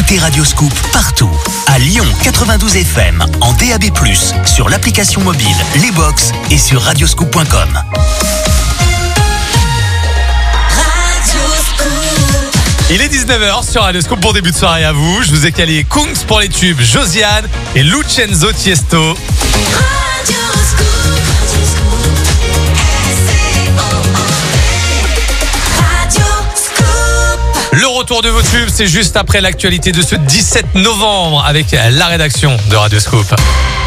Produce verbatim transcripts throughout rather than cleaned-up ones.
écoutez Radio Scoop partout. À Lyon quatre-vingt-douze F M, en D A B plus, sur l'application mobile, les box et sur radioscoop point com. Il est dix-neuf heures sur Radio Scoop. Bon début de soirée à vous. Je vous ai calé Kungs pour les tubes, Josiane et Lucenzo Tiesto. Radio Scoop. Le retour de vos tubes, c'est juste après l'actualité de ce dix-sept novembre avec la rédaction de Radio Scoop.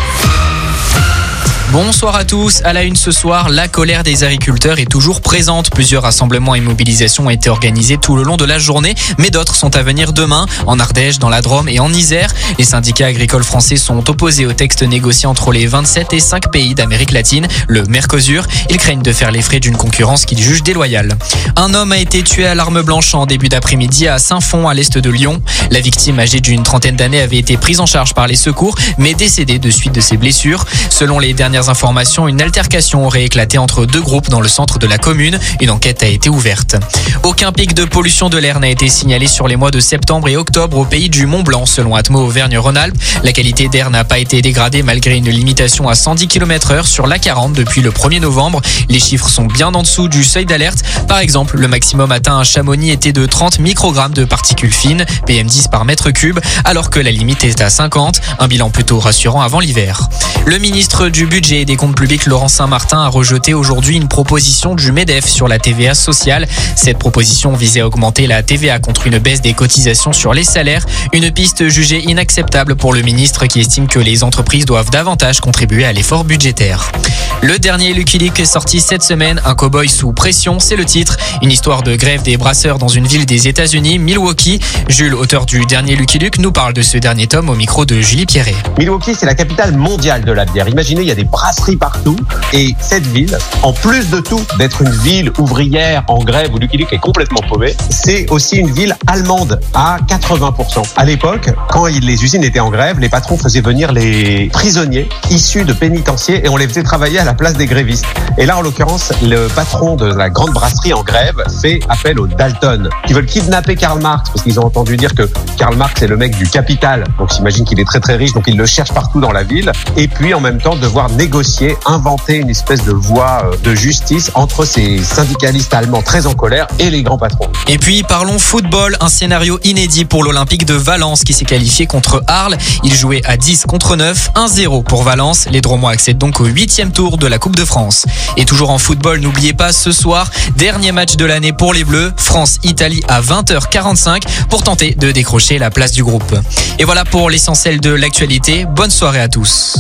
Bonsoir à tous. À la une ce soir, la colère des agriculteurs est toujours présente. Plusieurs rassemblements et mobilisations ont été organisés tout le long de la journée, mais d'autres sont à venir demain, en Ardèche, dans la Drôme et en Isère. Les syndicats agricoles français sont opposés au texte négocié entre les vingt-sept et cinq pays d'Amérique latine, le Mercosur. Ils craignent de faire les frais d'une concurrence qu'ils jugent déloyale. Un homme a été tué à l'arme blanche en début d'après-midi à Saint-Fond, à l'est de Lyon. La victime, âgée d'une trentaine d'années, avait été prise en charge par les secours, mais décédée de suite de ses blessures. Selon les dernières informations, une altercation aurait éclaté entre deux groupes dans le centre de la commune. Une enquête a été ouverte. Aucun pic de pollution de l'air n'a été signalé sur les mois de septembre et octobre au pays du Mont-Blanc, selon Atmo Auvergne-Rhône-Alpes. La qualité d'air n'a pas été dégradée malgré une limitation à cent dix kilomètres heure sur l'A quarante depuis le premier novembre. Les chiffres sont bien en dessous du seuil d'alerte. Par exemple, le maximum atteint à Chamonix était de trente microgrammes de particules fines, P M dix par mètre cube, alors que la limite est à cinquante. Un bilan plutôt rassurant avant l'hiver. Le ministre du Budget et des Comptes publics, Laurent Saint-Martin, a rejeté aujourd'hui une proposition du MEDEF sur la T V A sociale. Cette proposition visait à augmenter la T V A contre une baisse des cotisations sur les salaires. Une piste jugée inacceptable pour le ministre qui estime que les entreprises doivent davantage contribuer à l'effort budgétaire. Le dernier Lucky Luke est sorti cette semaine, un cow-boy sous pression, c'est le titre. Une histoire de grève des brasseurs dans une ville des États-Unis, Milwaukee. Jules, auteur du dernier Lucky Luke, nous parle de ce dernier tome au micro de Julie Pierret. Milwaukee, c'est la capitale mondiale de la bière. Imaginez, il y a des brasseries partout. Et cette ville, en plus de tout, d'être une ville ouvrière en grève où Lucky Luke est complètement paumé, c'est aussi une ville allemande à quatre-vingts pour cent. À l'époque, quand les usines étaient en grève, les patrons faisaient venir les prisonniers issus de pénitenciers et on les faisait travailler à la place des grévistes. Et là, en l'occurrence, le patron de la grande brasserie en grève fait appel aux Dalton, qui veulent kidnapper Karl Marx parce qu'ils ont entendu dire que Karl Marx est le mec du capital. Donc, j'imagine qu'il est très très riche, donc ils le cherchent partout dans la ville. Et puis, en même temps, devoir négocier, inventer une espèce de voie de justice entre ces syndicalistes allemands très en colère et les grands patrons. Et puis parlons football, un scénario inédit pour l'Olympique de Valence qui s'est qualifié contre Arles. Il jouait à dix contre neuf, un zéro pour Valence. Les Drômois accèdent donc au huitième tour de la Coupe de France. Et toujours en football, n'oubliez pas ce soir, dernier match de l'année pour les Bleus, France-Italie à vingt heures quarante-cinq pour tenter de décrocher la place du groupe. Et voilà pour l'essentiel de l'actualité. Bonne soirée à tous.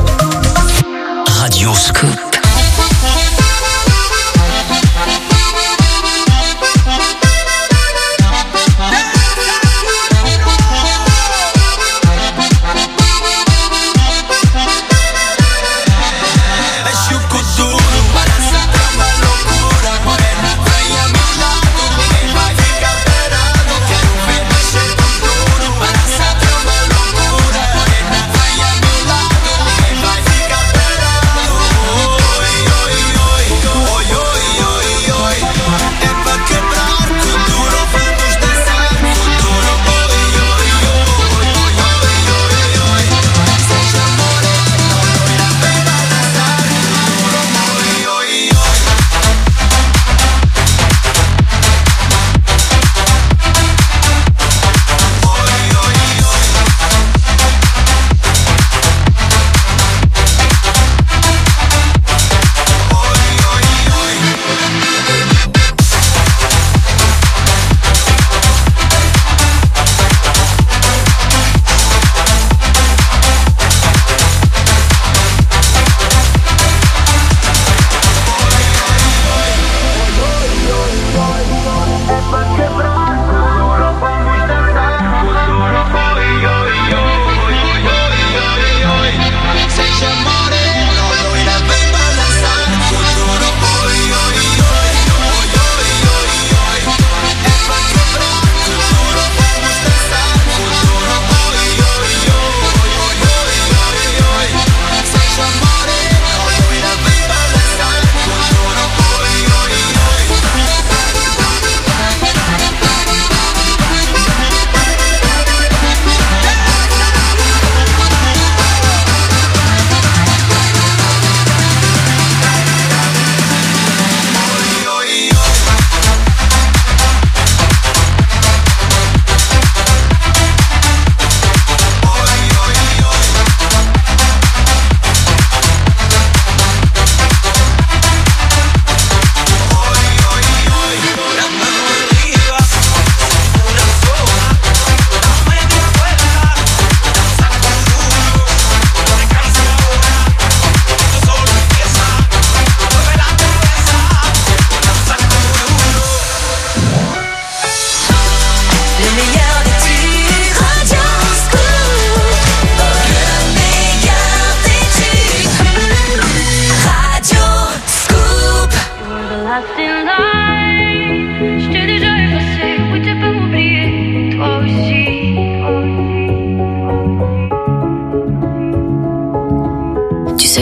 Radio Scoop. Oh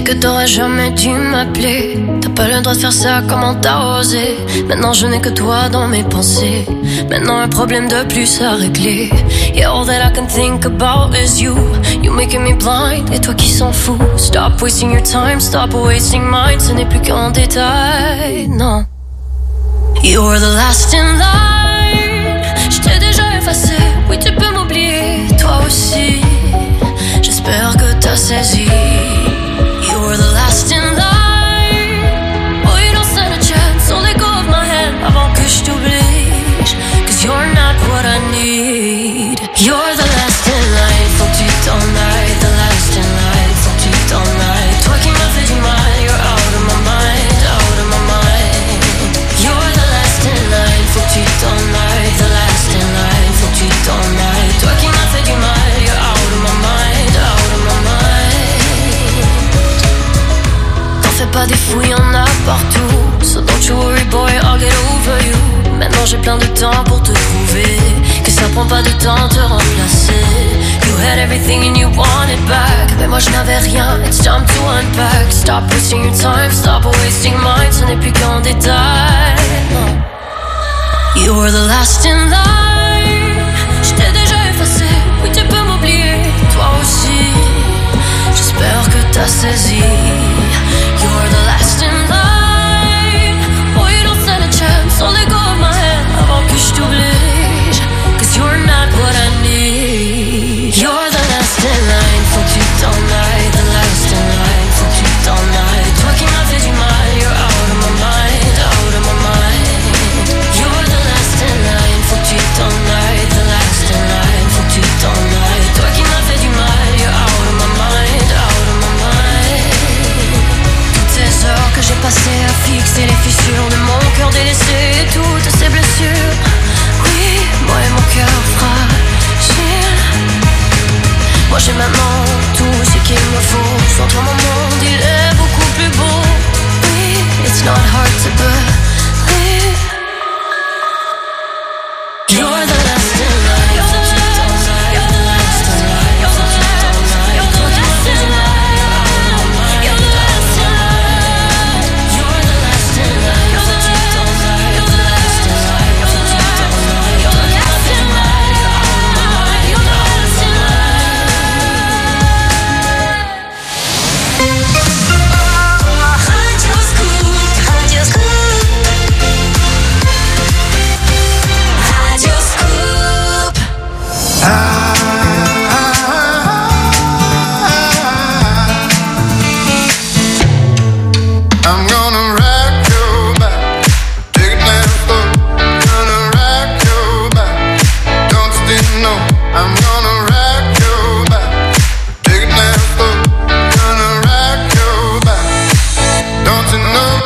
que t'aurais jamais dû m'appeler. T'as pas le droit de faire ça, comment t'as osé? Maintenant je n'ai que toi dans mes pensées. Maintenant un problème de plus à régler. Yeah, all that I can think about is you. You making me blind, et toi qui s'en fous. Stop wasting your time, stop wasting mine. Ce n'est plus qu'un détail, non. You're the last in line. Je t'ai déjà effacé, oui tu peux m'oublier, toi aussi. J'espère que t'as saisi. You're the last in line. Oh, you don't stand a chance, so let go of my hand avant que je t'oblige. Cause you're not what I need. You're the last in line, faut que tu t'en ailles. The last in line, faut que tu t'en ailles. Toi qui m'as fait du mal, you're out of my mind, out of my mind. You're the last in line, faut que tu t'en ailles. The last in line, faut que tu t'en ailles. Toi qui m'as fait du mal, you're out of my mind, out of my mind. T'en fais pas des fous, y'en a partout. So don't you worry boy, I'll get over you. Maintenant j'ai plein de temps pour te prouver que ça prend pas de temps te remplacer. You had everything and you want it back, mais moi je n'avais rien, it's time to unpack. Stop wasting your time, stop wasting mine. Ce n'est plus qu'un détail, non. You're the last in line. Je t'ai déjà effacé, oui tu peux m'oublier, toi aussi. J'espère que t'as saisi. You're the last in line. Oh, you don't stand a chance, so let go of my hand avant que je t'oblige. Cause you're not what I need. You're the last in line, faut que tu t'en ailles. The last in line, faut que tu t'en ailles. Toi qui m'as fait du mal, you're out of my mind, out of my mind. You're the last in line, faut que tu t'en ailles. The last in line, faut que tu t'en ailles. Toi qui m'as fait du mal, you're out of my mind, out of my mind. Toutes ces heures que j'ai passées à fixer les fissures de mon cœur délaissé, toutes ces blessures. Oui, moi et mon cœur fragile. Moi j'ai maintenant tout ce qu'il me faut. Sans toi mon monde il est beaucoup plus beau. Oui, it's not hard to believe. You're the last in line. You're the last, you're the last in line. You're the last, you're the last in line. You're the last in line. You're the last in line. You're the last, you're the last in line. You're the last, you're the last in line. You're the last in line. Radio Scoop, Radio Scoop, Radio Scoop. I'm gonna rock your back, take it down slow. Gonna rock your back, don't you didn't know? I'm gonna rock your back, take it down slow. Gonna rock your back, don't you know?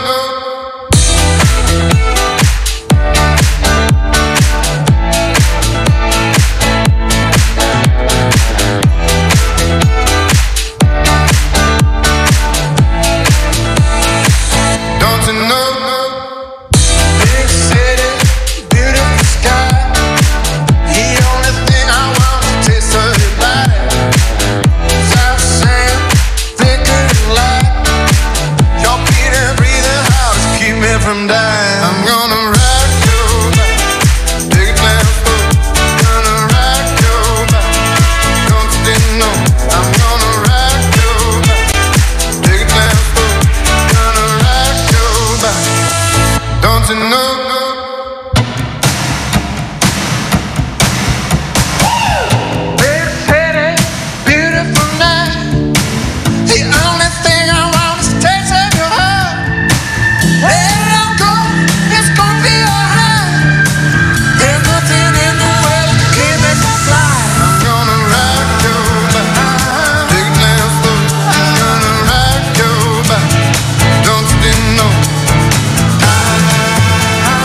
Don't you know? Big city, beautiful sky. The only thing I want is to taste of your body. South sand, flickering light. Your beat and breathing how to keep me from dying. I'm gonna rock your back, take it down slow. Gonna rock your back, don't you didn't know? I'm gonna rock your back, take it down slow. Gonna rock your back, don't you know? Big city, beautiful night. The only thing I want is to taste of your heart. Let it all go, it's gonna be alright. There's nothing in the world that can make me fly. I'm gonna rock your back, take it down slow. Gonna rock your back, don't you didn't know? I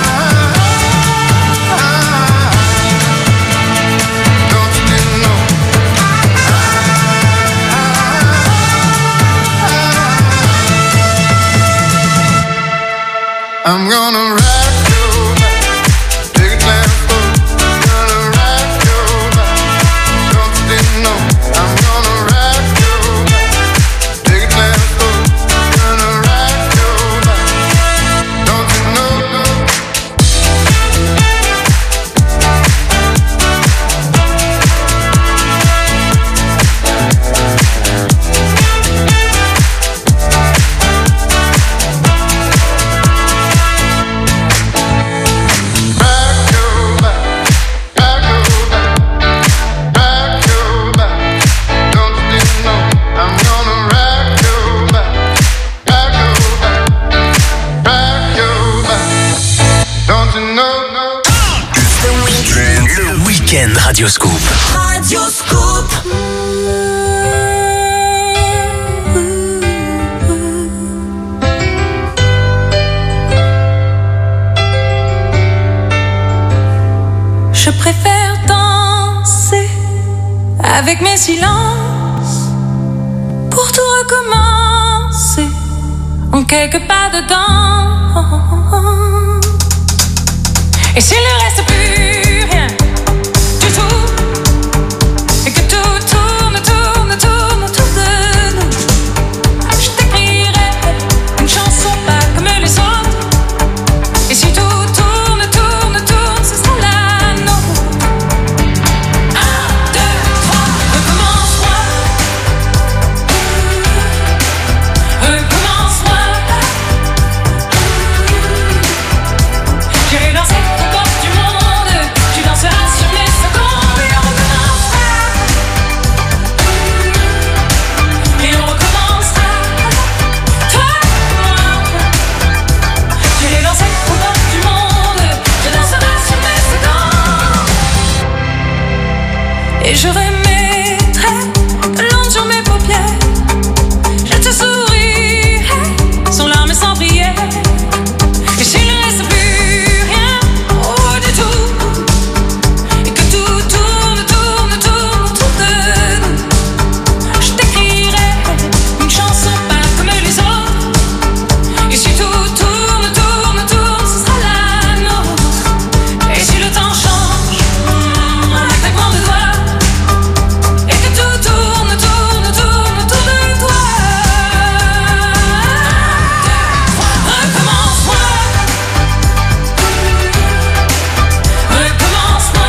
week-end Radioscoop. Radioscoop. Je préfère danser avec mes silences pour tout recommencer en quelques pas dedans. Et s'il ne reste plus rien du tout et que tout tourne, tourne, tourne autour de nous, je t'écrirai une chanson pas comme les autres. Et si tout tourne, tourne, tourne, ce sera la nôtre. Un, deux, trois, recommence-moi. Recommence-moi. J'irai danser aux portes du monde. Tu danseras sur mes secondes. Et on recommencera. Et on recommencera. Toi et moi. J'irai danser aux portes du monde. Tu danseras sur mes secondes. Et je remettrai de l'encre sur mes paupières. Je te sourirai sans larmes et sans prière. Et s'il ne reste plus rien, oh du tout, et que tout tourne, tourne, tourne autour de nous, je t'écrirai une chanson pas comme les autres. Et si tout tourne, tourne, tourne, ce sera la nôtre. Et si le temps change, mm, un claquement de doigts, et que tout tourne, tourne, tourne autour de toi. Recommence-moi. Recommence-moi.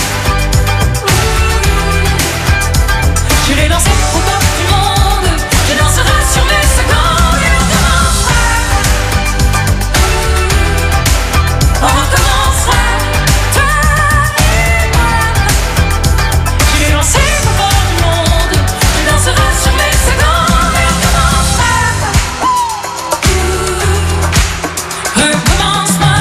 J'irai danser aux portes du monde. Je danserai sur mes secondes. Et on recommencera. On recommencera. Toi et moi. J'irai danser aux portes du monde. Je danserai sur mes secondes. Et on recommencera. Recommence-moi.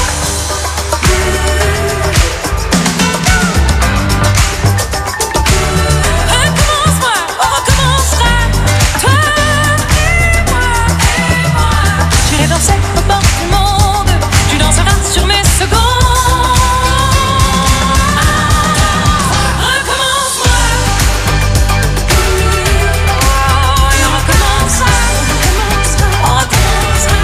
Recommence-moi, on recommencera. Toi et moi, et moi. J'irai danser aux portes du monde. Tu danseras sur mes secondes. Recommence-moi. Oh, et on recommencera. On recommencera.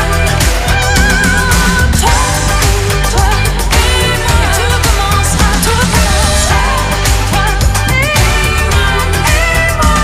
Toi, toi et moi. Tu recommenceras, tout recommencera. Toi et moi, et moi.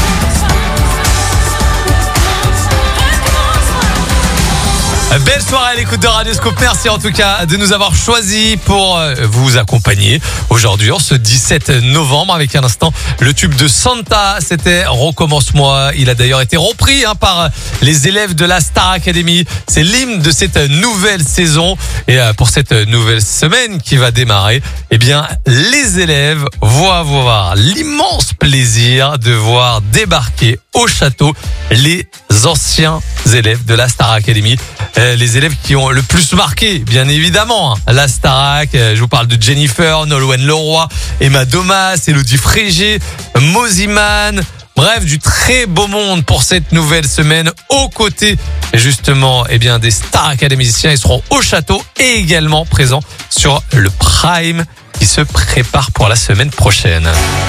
Belle soirée à l'écoute de Radioscoop. Merci en tout cas de nous avoir choisis pour euh, vous accompagner aujourd'hui en ce dix-sept novembre avec un instant le tube de Santa. C'était Recommence-moi. Il a d'ailleurs été repris hein, par les élèves de la Star Academy. C'est l'hymne de cette nouvelle saison. Et euh, pour cette nouvelle semaine qui va démarrer, eh bien, les élèves vont avoir l'immense plaisir de voir débarquer au château les anciens élèves de la Star Academy. Euh, les élèves qui ont le plus marqué, bien évidemment, hein, la Starac. Euh, je vous parle de Jennifer, Nolwenn Leroy, Emma Domas, Elodie Frégé, Moziman. Bref, du très beau monde pour cette nouvelle semaine aux côtés justement eh bien, des Star Académiciens. Ils seront au château et également présents sur le Prime qui se prépare pour la semaine prochaine.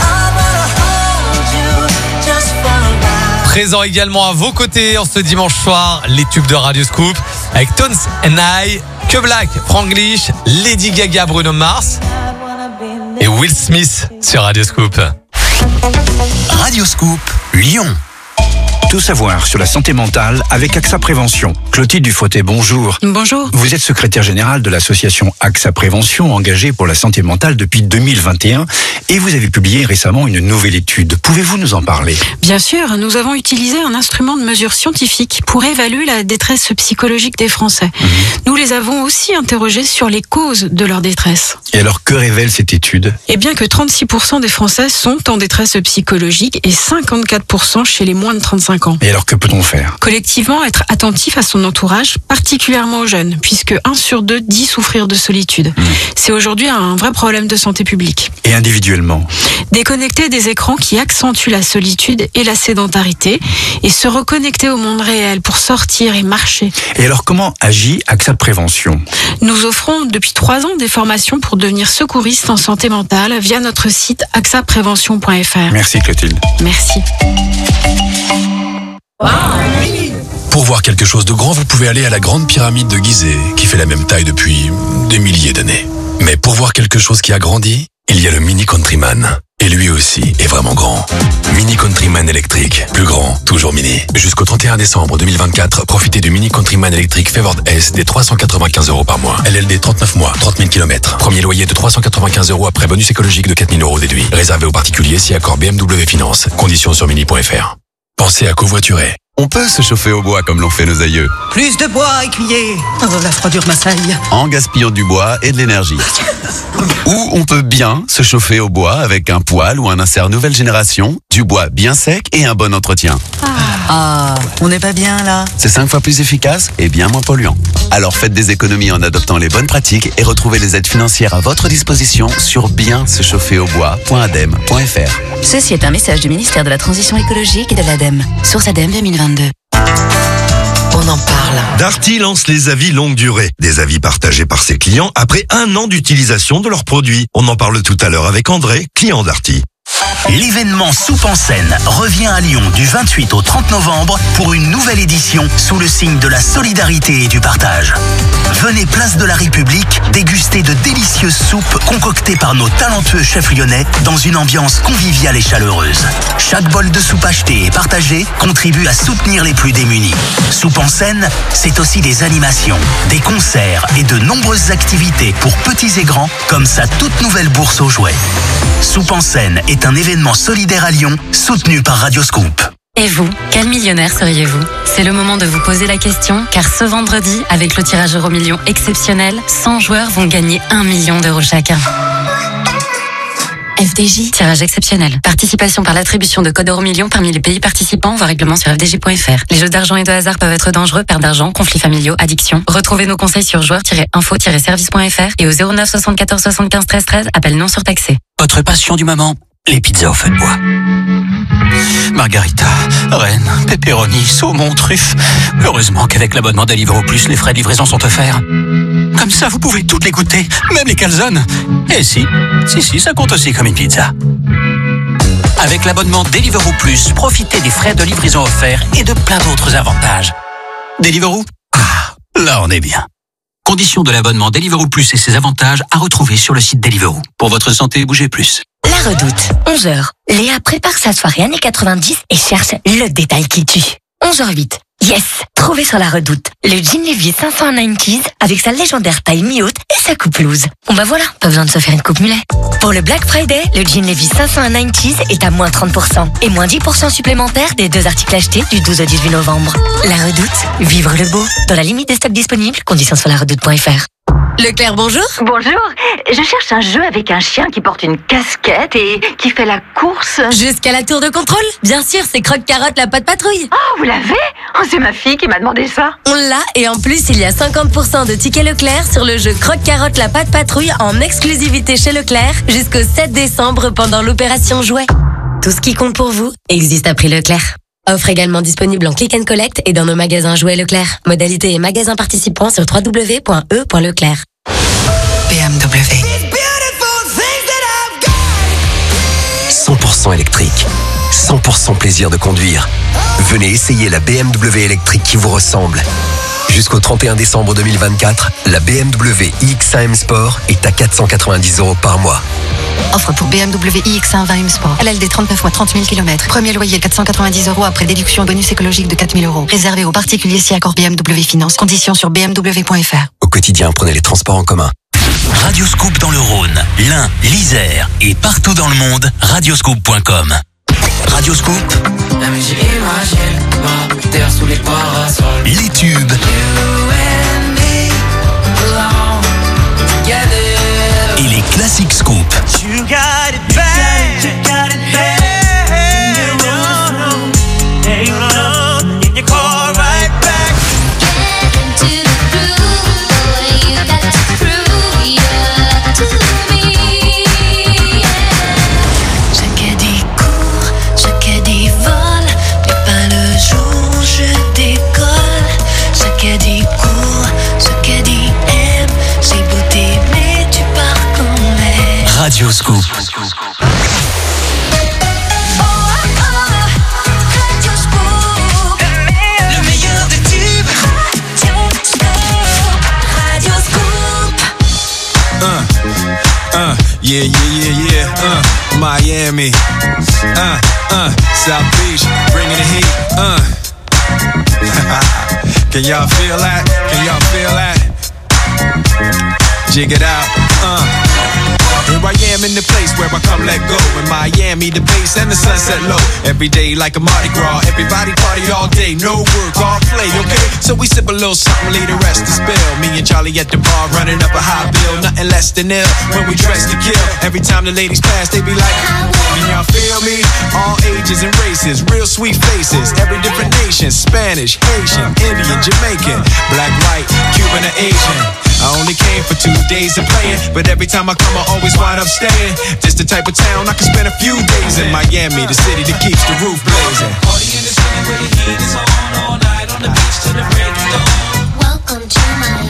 Présent également à vos côtés en ce dimanche soir, les tubes de Radioscoop avec Tones and I, Que Black, Franglish, Lady Gaga, Bruno Mars et Will Smith sur Radioscoop. Radioscoop Lyon. Tout savoir sur la santé mentale avec AXA Prévention. Clotilde Dufauté, bonjour. Bonjour. Vous êtes secrétaire générale de l'association AXA Prévention, engagée pour la santé mentale depuis deux mille vingt et un, et vous avez publié récemment une nouvelle étude. Pouvez-vous nous en parler ? Bien sûr, nous avons utilisé un instrument de mesure scientifique pour évaluer la détresse psychologique des Français. Mmh. Nous les avons aussi interrogés sur les causes de leur détresse. Et alors, que révèle cette étude ? Eh bien que trente-six pour cent des Français sont en détresse psychologique et cinquante-quatre pour cent chez les moins de trente-cinq cinq ans. Et alors, que peut-on faire? Collectivement, être attentif à son entourage, particulièrement aux jeunes, puisque un sur deux dit souffrir de solitude. Mmh. C'est aujourd'hui un vrai problème de santé publique. Et individuellement? Déconnecter des écrans qui accentuent la solitude et la sédentarité, et se reconnecter au monde réel pour sortir et marcher. Et alors, comment agit AXA Prévention? Nous offrons depuis trois ans des formations pour devenir secouriste en santé mentale via notre site axa prévention point f r. Merci Clotilde. Merci. Pour voir quelque chose de grand, vous pouvez aller à la grande pyramide de Gizeh, qui fait la même taille depuis des milliers d'années. Mais pour voir quelque chose qui a grandi, il y a le Mini Countryman. Et lui aussi est vraiment grand. Mini Countryman électrique. Plus grand, toujours mini. Jusqu'au trente et un décembre deux mille vingt-quatre, profitez du Mini Countryman électrique Favored S des trois cent quatre-vingt-quinze euros par mois. L L D trente-neuf mois, trente mille kilomètres. Premier loyer de trois cent quatre-vingt-quinze euros après bonus écologique de quatre mille euros déduit. Réservé aux particuliers si accord B M W Finance. Conditions sur mini point f r. Pensez à covoiturer. On peut se chauffer au bois comme l'ont fait nos aïeux. Plus de bois, écuyer. Oh, la froidure m'assaille. En gaspillant du bois et de l'énergie. Ou on peut bien se chauffer au bois avec un poêle ou un insert nouvelle génération, du bois bien sec et un bon entretien. Ah, ah on n'est pas bien là. C'est cinq fois plus efficace et bien moins polluant. Alors faites des économies en adoptant les bonnes pratiques et retrouvez les aides financières à votre disposition sur bien se chauffer au bois point adem point f r. Ceci est un message du ministère de la Transition écologique et de l'ADEME. Source ADEME deux mille vingt-deux. On en parle. Darty lance les avis longue durée. Des avis partagés par ses clients après un an d'utilisation de leurs produits. On en parle tout à l'heure avec André, client Darty. L'événement Soupe en scène revient à Lyon du vingt-huit au trente novembre pour une nouvelle édition sous le signe de la solidarité et du partage. Venez place de la République déguster de délicieuses soupes concoctées par nos talentueux chefs lyonnais dans une ambiance conviviale et chaleureuse. Chaque bol de soupe acheté et partagé contribue à soutenir les plus démunis. Soupe en scène, c'est aussi des animations, des concerts et de nombreuses activités pour petits et grands comme sa toute nouvelle bourse aux jouets. Soupe en scène est un événement solidaire à Lyon, soutenu par Radio Scoop. Et vous, quel millionnaire seriez-vous? C'est le moment de vous poser la question, car ce vendredi, avec le tirage Euro Million exceptionnel, cent joueurs vont gagner un million d'euros chacun. F D J, tirage exceptionnel. Participation par l'attribution de codes Euro Million parmi les pays participants, voire règlement sur f d j point f r. Les jeux d'argent et de hasard peuvent être dangereux, perte d'argent, conflits familiaux, addiction. Retrouvez nos conseils sur joueurs tiret info tiret service point f r et au zéro neuf soixante-quatorze soixante-quinze treize treize, appel non surtaxé. Votre passion du moment, les pizzas au feu de bois. Margarita, reine, pepperoni, saumon, truffe. Heureusement qu'avec l'abonnement Deliveroo Plus, les frais de livraison sont offerts. Comme ça, vous pouvez toutes les goûter, même les calzones. Et si, si, si, ça compte aussi comme une pizza. Avec l'abonnement Deliveroo Plus, profitez des frais de livraison offerts et de plein d'autres avantages. Deliveroo? Ah, là on est bien. Conditions de l'abonnement Deliveroo Plus et ses avantages à retrouver sur le site Deliveroo. Pour votre santé, bougez plus. La Redoute, onze heures. Léa prépare sa soirée années quatre-vingt-dix et cherche le détail qui tue. onze heures huit. Yes! Trouvé sur La Redoute. Le jean Levi's cinq cents quatre-vingt-dix avec sa légendaire taille mi-haute et sa coupe loose. Bon bah voilà, pas besoin de se faire une coupe mulet. Pour le Black Friday, le jean Levi's cinq cents quatre-vingt-dix est à moins trente pour cent et moins dix pour cent supplémentaires des deux articles achetés du douze au dix-huit novembre. La Redoute, vivre le beau. Dans la limite des stocks disponibles, conditions sur la redoute point f r. Leclerc, bonjour. Bonjour. Je cherche un jeu avec un chien qui porte une casquette et qui fait la course. Jusqu'à la tour de contrôle? Bien sûr, c'est Croque-Carotte, la patte patrouille. Oh, vous l'avez? Oh, c'est ma fille qui m'a demandé ça. On l'a, et en plus, il y a cinquante pour cent de tickets Leclerc sur le jeu Croque-Carotte, la patte patrouille en exclusivité chez Leclerc jusqu'au sept décembre pendant l'opération Jouet. Tout ce qui compte pour vous existe à prix Leclerc. Offre également disponible en click and collect et dans nos magasins Jouets Leclerc. Modalité et magasins participants sur w w w point e point leclerc. B M W. cent pour cent électrique. cent pour cent plaisir de conduire. Venez essayer la B M W électrique qui vous ressemble. Jusqu'au trente et un décembre deux mille vingt-quatre, la B M W i X un M Sport est à quatre cent quatre-vingt-dix euros par mois. Offre pour B M W i X un vingt M Sport. L L D trente-neuf mois, trente mille kilomètres. Premier loyer quatre cent quatre-vingt-dix euros après déduction bonus écologique de quatre mille euros. Réservé aux particuliers si accord B M W Finance. Conditions sur b m w point f r. Au quotidien, prenez les transports en commun. Radio Scoop dans le Rhône, l'Ain, l'Isère et partout dans le monde, radioscoop point com. Radio Scoop. Les tubes. Et les classiques Scoop. Radio Scoop. Le meilleur des tubes. Radio Scoop. Uh, uh, yeah, yeah, yeah, yeah. Uh, Miami. Uh, uh, South Beach, bringing the heat. Uh. Can y'all feel that? Can y'all feel that? Jig it out. Uh. Here I am in the place where I come let go. In Miami, the bass and the sunset low. Every day like a Mardi Gras. Everybody party all day, no work, all play, okay? So we sip a little something, leave the rest to spill. Me and Charlie at the bar running up a high bill. Nothing less than ill when we dress to kill. Every time the ladies pass, they be like, can y'all feel me? All ages and races, real sweet faces. Every different nation, Spanish, Haitian, Indian, Jamaican, black, white, Cuban, or Asian. I only came for two days of playing, but every time I come I always wind up staying. This the type of town I can spend a few days in. Miami, the city that keeps the roof blazing. Party in the city where the heat is on, all night on the beach till the break of dawn. Welcome to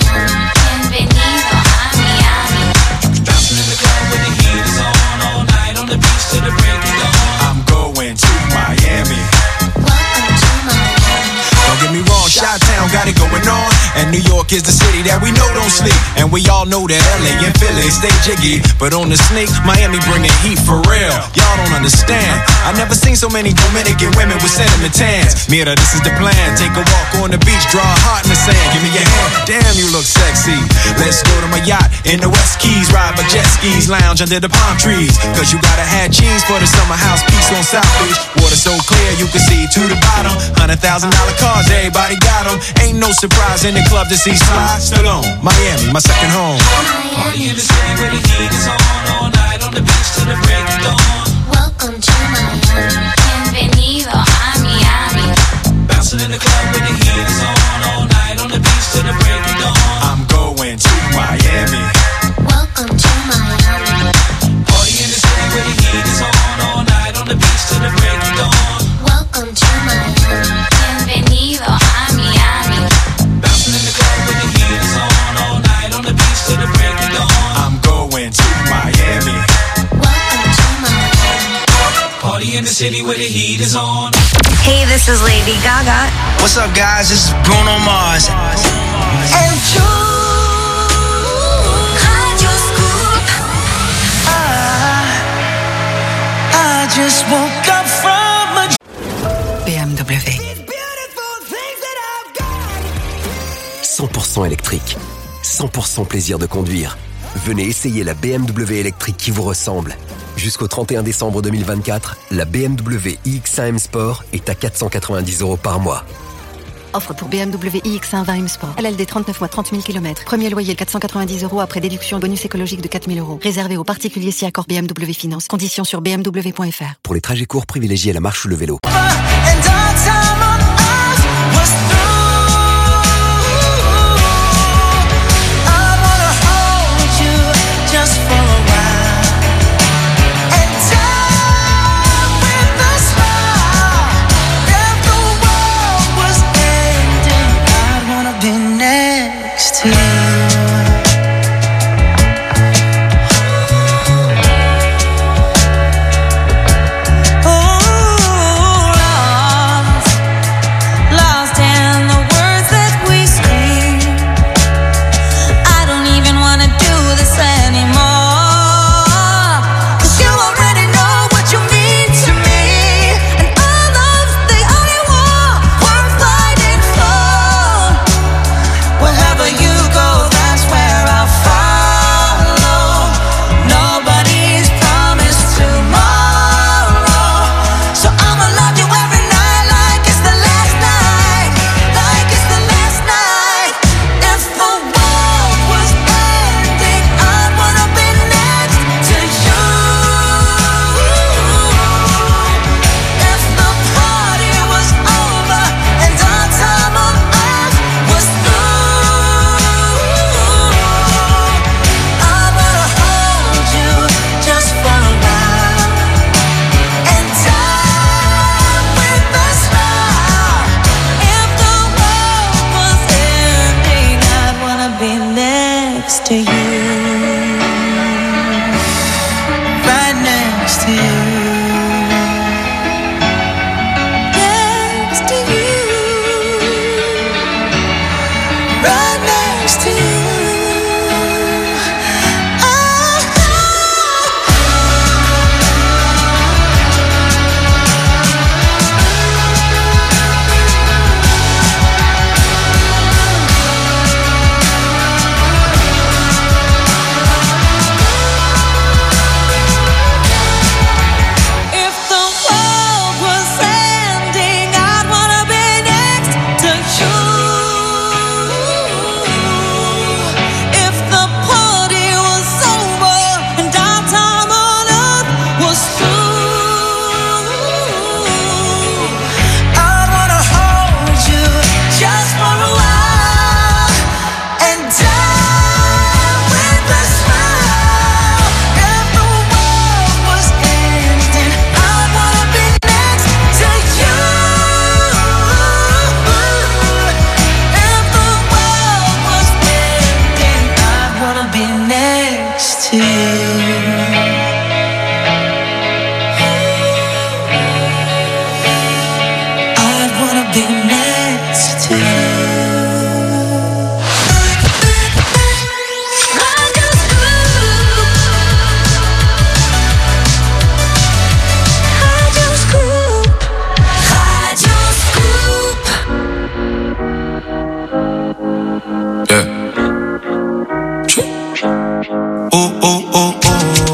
Miami, bienvenido a Miami. Bouncing in the club where the heat is on, all night on the beach till the break of dawn. I'm going to Miami. Welcome to Miami. Don't get me wrong, Chi-Town got it going on, and New York is the city that we know don't sleep. And we all know that L A and Philly stay jiggy, but on the sneak, Miami bringing heat for real. Y'all don't understand. I never seen so many Dominican women with cinnamon tans. Mira, this is the plan. Take a walk on the beach, draw a heart in the sand. Give me your hand. Damn, you look sexy. Let's go to my yacht in the West Keys, ride my jet skis, lounge under the palm trees. Cause you gotta have cheese for the summer house peace on South Beach. Water so clear you can see to the bottom. Hundred thousand dollar cars, everybody got them. Ain't no surprise in the club to see Sly Stallone. Miami, my second home. Party in the city where the heat is on, all night on the beach till the break of dawn. Welcome to Miami, bienvenido a Miami. Bouncing in the club where the heat is on, all night on the beach till the break of dawn. I'm going to Miami. Welcome to Miami. Party in the city where the heat is on, all night on the beach till the break of dawn. Welcome to Miami, bienvenido a Miami. Bouncing in the club where the heat is on, all night on the beach till the break of dawn. I'm going to Miami. Welcome to Miami. Party in the city where the heat is on. Hey, this is Lady Gaga. What's up, guys? This is Bruno Mars. And you, Radio Scoop. I, I just woke up from a B M W. cent pour cent électrique. cent pour cent plaisir de conduire. Venez essayer la B M W électrique qui vous ressemble. Jusqu'au trente et un décembre deux mille vingt-quatre, la B M W i X un M Sport est à quatre cent quatre-vingt-dix euros par mois. Offre pour B M W i X un vingt M Sport. L L D trente-neuf mois, trente mille kilomètres. Premier loyer quatre cent quatre-vingt-dix euros après déduction bonus écologique de quatre mille euros. Réservé aux particuliers si accord B M W Finance. Conditions sur b m w point f r. Pour les trajets courts, privilégiez la marche ou le vélo. and our time on earth was through. I wanna hold you just for a while and die with a smile. If the world was ending, I'd wanna be next to you. Oh, be next to you. I'd wanna be next to you. Oh oh oh oh.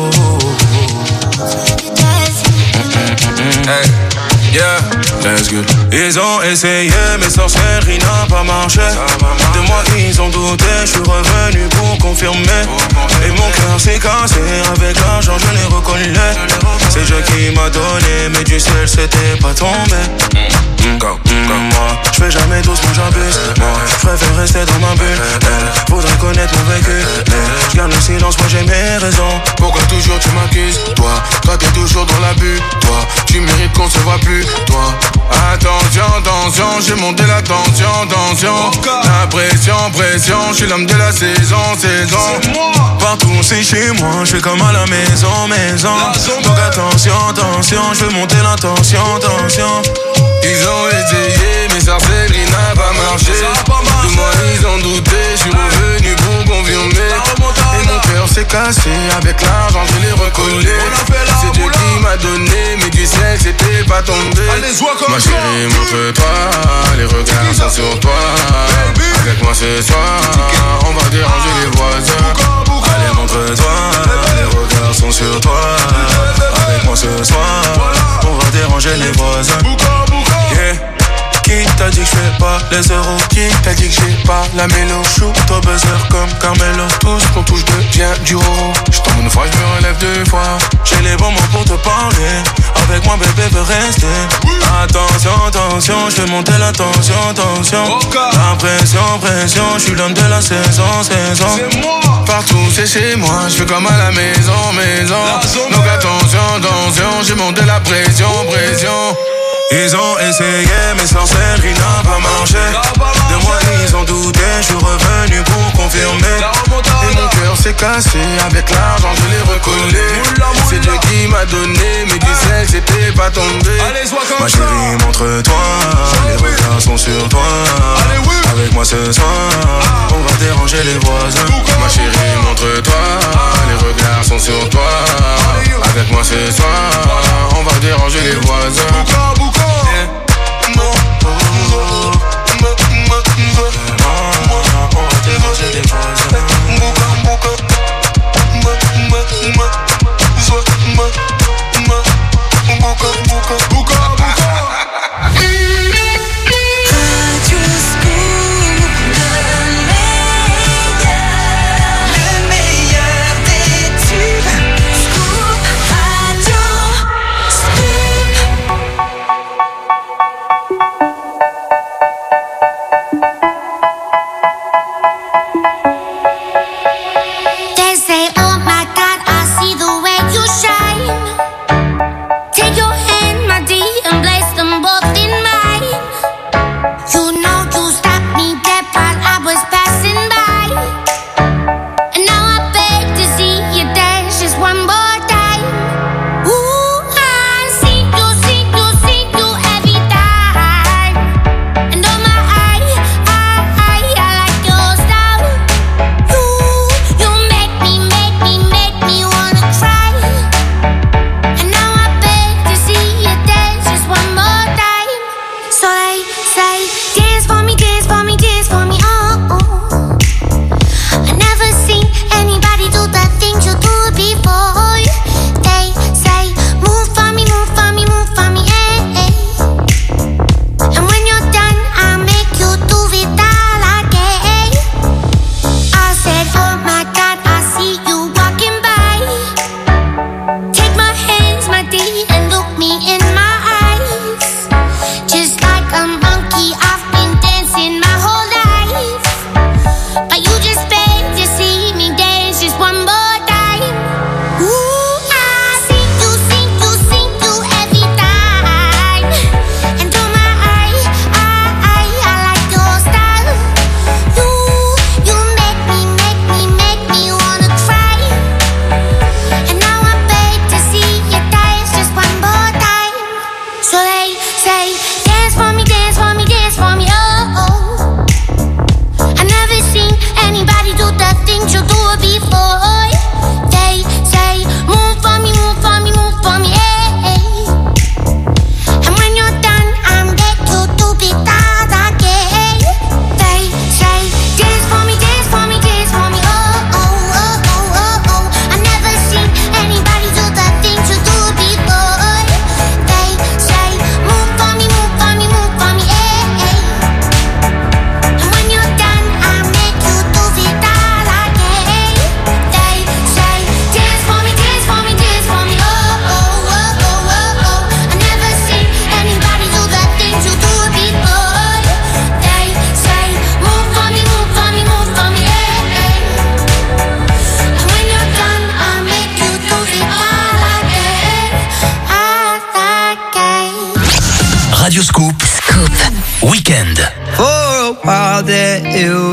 Hey, yeah, that's good. Ils ont essayé, mais sorcellerie n'a pas marché. De moi ils ont douté, je suis revenu pour confirmer. Et mon cœur s'est cassé, avec l'argent je l'ai recollé. C'est Dieu qui m'a donné, mais du ciel c'était pas tombé. Comme, comme moi, je fais jamais doucement, j'abuse. Moi, je préfère rester dans ma bulle. Elle voudrait connaître mon vécu, mais je garde le silence, moi j'ai mes raisons. Pourquoi toujours tu m'accuses? Toi, toi t'es toujours dans l'abus. Toi, tu mérites qu'on se voit plus. Toi, attention, attention, j'ai monté la tension, tension. La pression, pression, je suis l'homme de la saison, saison. Partout c'est chez moi, je fais comme à la maison, maison. Donc attention, attention, je veux monter la tension, tension. Ils ont essayé, mais sorcellerie n'a pas marché. De moi ils ont douté, je suis revenu pour confirmer. Et mon cœur s'est cassé, avec l'argent je l'ai recollé. C'est Dieu qui m'a donné, mais du ciel c'était pas tombé. Ma chérie montre-toi, les regards sont sur toi. Avec moi ce soir, on va déranger les voisins. Allez montre-toi, les regards sont sur toi. Avec moi ce soir, on va déranger les voisins. Yeah. Qui t'a dit que je fais pas les euros? Qui t'a dit que j'ai pas la mélo? Shoot au buzzer comme Carmelo. Tout ce qu'on touche devient du roro. J'tombe une fois, je me relève deux fois. J'ai les bons mots pour te parler. Avec moi bébé veut rester. Attention, attention, je fais monter la tension, tension. La pression, pression, je suis l'homme de la saison, saison. Partout c'est chez moi, je fais comme à la maison, maison. Donc attention, attention, j'ai monté la pression, pression. Ils ont essayé, mais sorcellerie n'a pas marché. De moi ils ont douté, je suis revenu pour confirmer. Et mon cœur s'est cassé, avec l'argent je l'ai recollé. C'est Dieu qui m'a donné, mais du ciel c'était pas tombé. Ma chérie montre-toi, les regards sont sur toi. Avec moi ce soir, on va déranger les voisins. Ma chérie montre-toi, les regards sont sur toi. Avec moi ce soir, on va déranger les voisins. Le meilleur des tubes. Scoop Radio.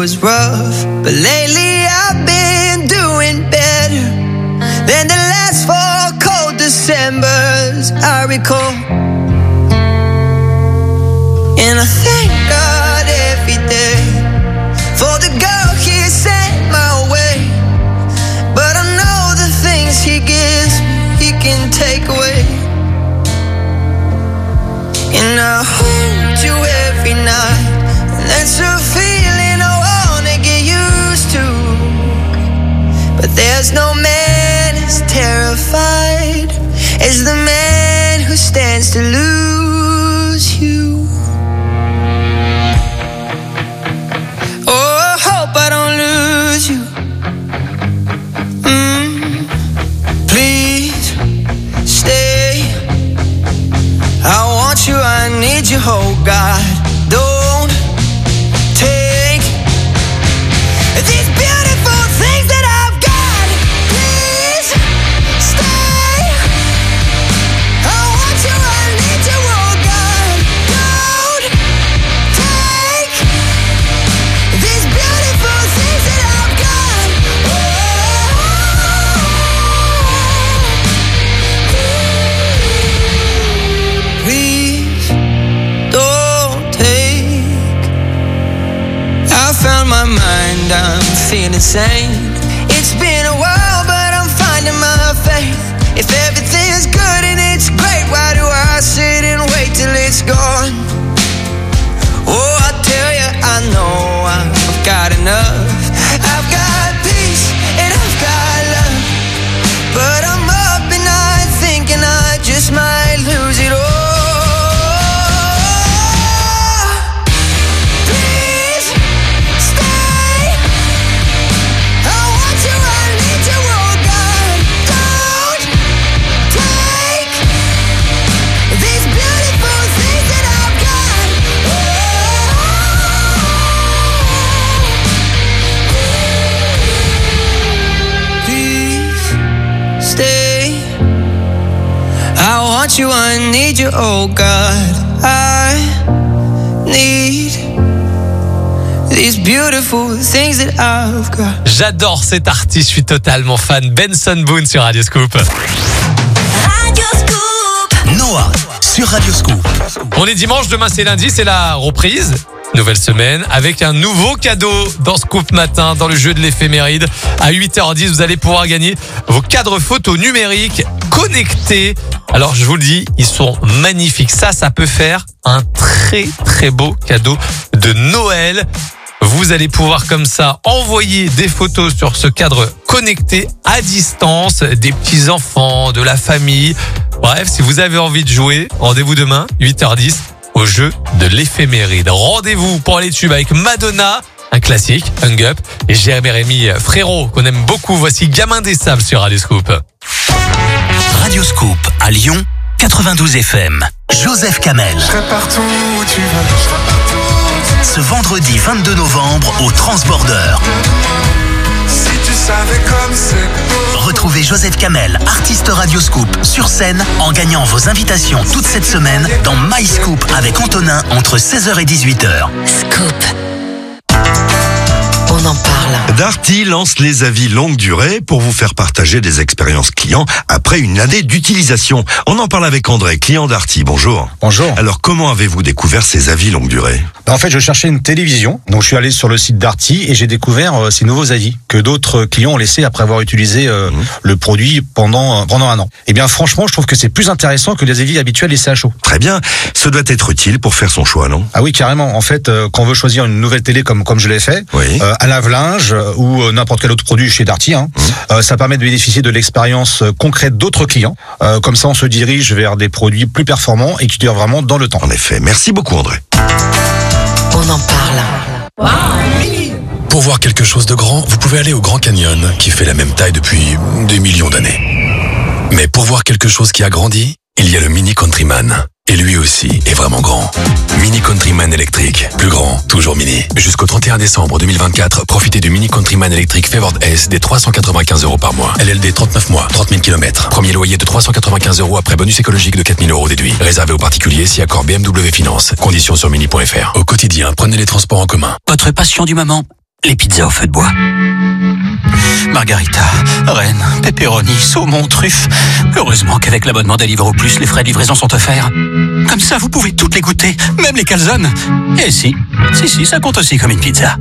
was rough, but lately I've been doing better than the last four cold Decembers I recall. And I thank God every day for the girl He sent my way. But I know the things He gives me, He can take away. And I hold you every night, and that's a feeling I wanna get used to. But there's no man as terrified as the man who stands to lose you. Oh, I hope I don't lose you. Mm, please stay. I want you, I need you, oh God. Don't take these beautiful things that I've got. Please stay. I want you, I need you, oh God. Don't take these beautiful things that I've got. Please don't take. I found my mind, I'm feeling sane. It's been a while, but I'm finding my faith. If everything's good and it's great, why do I sit and wait till it's gone? Oh, I tell you, I know I've got enough. I've got peace and I've got love, but I'm up and I thinking I just might lose it all. Please stay. I want you, I need you, oh God. Don't take these beautiful things that I've got. Please stay. I want you, I need you, oh God. I need these beautiful things that I've got. J'adore cet artiste, je suis totalement fan. Benson Boone sur Radio Scoop. Noah sur Radio Scoop. On est dimanche, demain c'est lundi, c'est la reprise. Nouvelle semaine avec un nouveau cadeau dans Scoop Matin, dans le jeu de l'éphéméride. À huit heures dix, vous allez pouvoir gagner vos cadres photos numériques connectés. Alors je vous le dis, ils sont magnifiques. Ça, ça peut faire un très très beau cadeau de Noël. Vous allez pouvoir comme ça envoyer des photos sur ce cadre connecté à distance, des petits enfants, de la famille. Bref, si vous avez envie de jouer, rendez-vous demain, huit heures dix, au jeu de l'éphéméride. Rendez-vous pour les tubes avec Madonna, un classique, Hung Up, et Jérémy Frérot, qu'on aime beaucoup. Voici Gamin des Sables sur Radio Scoop. Radio Scoop à Lyon, quatre-vingt-douze F M. Joseph Kamel. Je serai partout où tu vas. Je serai partout où tu vas. Ce vendredi vingt-deux novembre au Transborder. Si tu savais comme c'est beau. Retrouvez Joseph Kamel, artiste Radio Scoop, sur scène en gagnant vos invitations toute cette semaine dans My Scoop avec Antonin entre seize heures et dix-huit heures. Scoop. On en parle. Darty lance les avis longue durée pour vous faire partager des expériences clients après une année d'utilisation. On en parle avec André, client Darty. Bonjour. Bonjour. Alors, comment avez-vous découvert ces avis longue durée? En fait, je cherchais une télévision, donc je suis allé sur le site Darty et j'ai découvert euh, ces nouveaux avis que d'autres clients ont laissés après avoir utilisé euh, mmh. le produit pendant euh, pendant un an. Et bien, franchement, je trouve que c'est plus intéressant que les avis habituels laissés à chaud. Très bien. Ce doit être utile pour faire son choix, non? Ah oui, carrément. En fait, euh, quand on veut choisir une nouvelle télé comme comme je l'ai fait, oui. euh, un lave-linge euh, ou euh, n'importe quel autre produit chez Darty, hein, mmh. euh, ça permet de bénéficier de l'expérience euh, concrète d'autres clients. Euh, comme ça, on se dirige vers des produits plus performants et qui durent vraiment dans le temps. En effet. Merci beaucoup, André. On en parle. Wow. Pour voir quelque chose de grand, vous pouvez aller au Grand Canyon, qui fait la même taille depuis des millions d'années. Mais pour voir quelque chose qui a grandi, il y a le Mini Countryman. Et lui aussi est vraiment grand. Mini Countryman électrique. Plus grand, toujours mini. Jusqu'au trente et un décembre deux mille vingt-quatre, profitez du Mini Countryman électrique Favored S des trois cent quatre-vingt-quinze euros par mois. L L D trente-neuf mois, trente mille kilomètres. Premier loyer de trois cent quatre-vingt-quinze euros après bonus écologique de quatre mille euros déduit. Réservé aux particuliers si accord B M W Finance. Conditions sur mini point F R. Au quotidien, prenez les transports en commun. Votre passion du moment les pizzas au feu de bois. Margarita, reine, pepperoni, saumon, truffe. Heureusement qu'avec l'abonnement Deliveroo Plus, les frais de livraison sont offerts. Comme ça, vous pouvez toutes les goûter, même les calzones. Et si, si, si, ça compte aussi comme une pizza.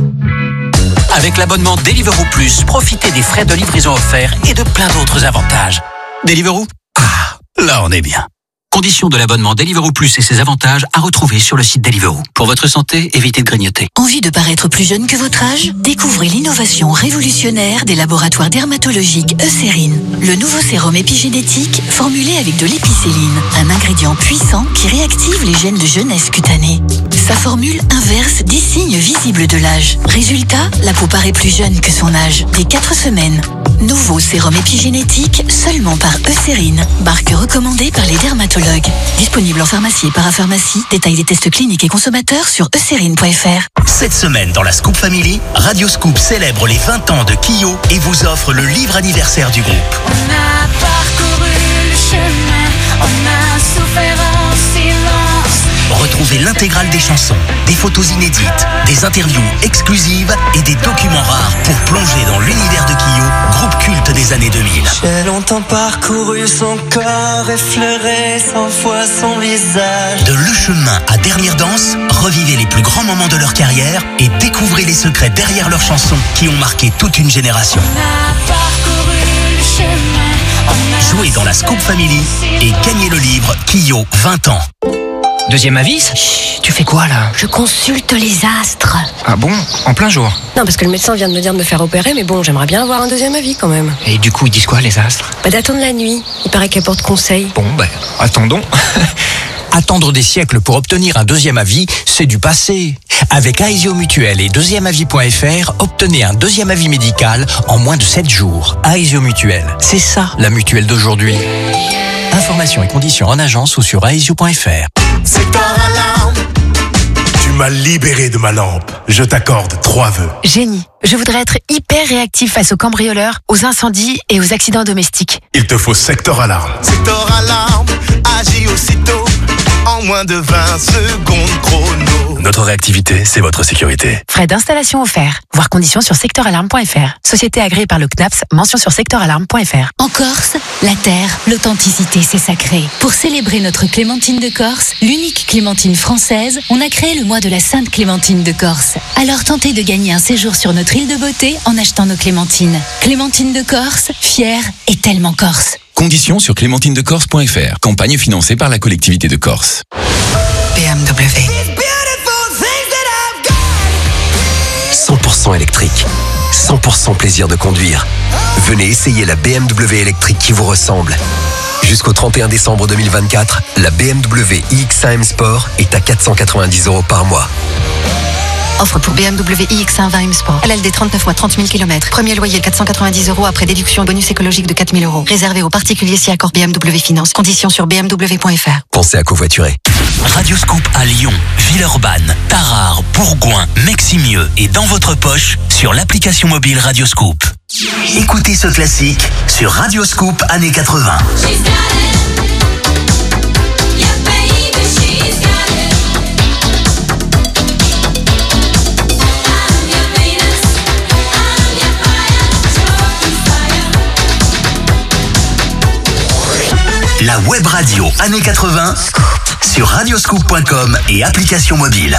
Avec l'abonnement Deliveroo Plus, profitez des frais de livraison offerts et de plein d'autres avantages. Deliveroo ? Ah, là on est bien. Conditions de l'abonnement Deliveroo Plus et ses avantages à retrouver sur le site Deliveroo. Pour votre santé, évitez de grignoter. Envie de paraître plus jeune que votre âge ? Découvrez l'innovation révolutionnaire des laboratoires dermatologiques Eucérine. Le nouveau sérum épigénétique formulé avec de l'épicéline, un ingrédient puissant qui réactive les gènes de jeunesse cutanée. Sa formule inverse dix signes visibles de l'âge. Résultat, la peau paraît plus jeune que son âge, dès quatre semaines. Nouveau sérum épigénétique seulement par Eucérine, marque recommandée par les dermatologues. Disponible en pharmacie et parapharmacie. Détail des tests cliniques et consommateurs sur eucérine point f r. Cette semaine dans la Scoop Family, Radio Scoop célèbre les vingt ans de Kyo et vous offre le livre anniversaire du groupe. On a parcouru le chemin, on a souffert en silence. Retrouvez l'intégrale des chansons, des photos inédites, des interviews exclusives et des documents rares pour plonger dans l'univers de Kyo, groupe culte des années deux mille. J'ai longtemps parcouru son corps, effleuré cent fois son visage. De Le Chemin à Dernière Danse, revivez les plus grands moments de leur carrière et découvrez les secrets derrière leurs chansons qui ont marqué toute une génération. On a parcouru le chemin, on a Jouez dans la Scoop Family et gagnez le livre Kyo vingt ans. Deuxième avis? Chut, tu fais quoi là? Je consulte les astres. Ah bon? En plein jour? Non, parce que le médecin vient de me dire de me faire opérer, mais bon, j'aimerais bien avoir un deuxième avis quand même. Et du coup, ils disent quoi les astres? Bah d'attendre la nuit. Il paraît qu'elle porte conseil. Bon, ben, attendons. Attendre des siècles pour obtenir un deuxième avis, c'est du passé. Avec Aesio Mutuel et deuxième avis point f r, obtenez un deuxième avis médical en moins de sept jours. Aesio Mutuel, c'est ça la mutuelle d'aujourd'hui. Informations et conditions en agence ou sur aesio point f r. Secteur Alarme. Tu m'as libéré de ma lampe. Je t'accorde trois vœux. Génie. Je voudrais être hyper réactif face aux cambrioleurs, aux incendies et aux accidents domestiques. Il te faut Secteur Alarme. Secteur Alarme agit aussitôt en moins de vingt secondes chrono. Notre réactivité, c'est votre sécurité. Frais d'installation offerts. Voir conditions sur secteur alarme point f r. Société agréée par le C N A P S, mention sur secteur alarme point f r. En Corse, la terre, l'authenticité, c'est sacré. Pour célébrer notre Clémentine de Corse, l'unique Clémentine française, on a créé le mois de la Sainte Clémentine de Corse. Alors tentez de gagner un séjour sur notre île de beauté en achetant nos clémentines. Clémentine de Corse, fière et tellement corse. Conditions sur clémentine de corse point f r. Campagne financée par la collectivité de Corse. B M W. cent pour cent électrique. cent pour cent plaisir de conduire. Venez essayer la B M W électrique qui vous ressemble. Jusqu'au trente et un décembre deux mille vingt-quatre, la B M W i X un M Sport est à quatre cent quatre-vingt-dix euros par mois. Offre pour B M W i X un vingt M Sport. L L D trente-neuf mois, trente mille kilomètres. Premier loyer quatre cent quatre-vingt-dix euros après déduction bonus écologique de quatre mille euros. Réservé aux particuliers si accord B M W Finance. Conditions sur b m w point f r. Pensez à covoiturer. Radio Scoop à Lyon, Villeurbanne, Tarare, Bourgoin, Meximieux et dans votre poche sur l'application mobile Radio Scoop. Écoutez ce classique sur Radio Scoop années quatre-vingts. La web radio années quatre-vingts sur radioscoop point com et application mobile.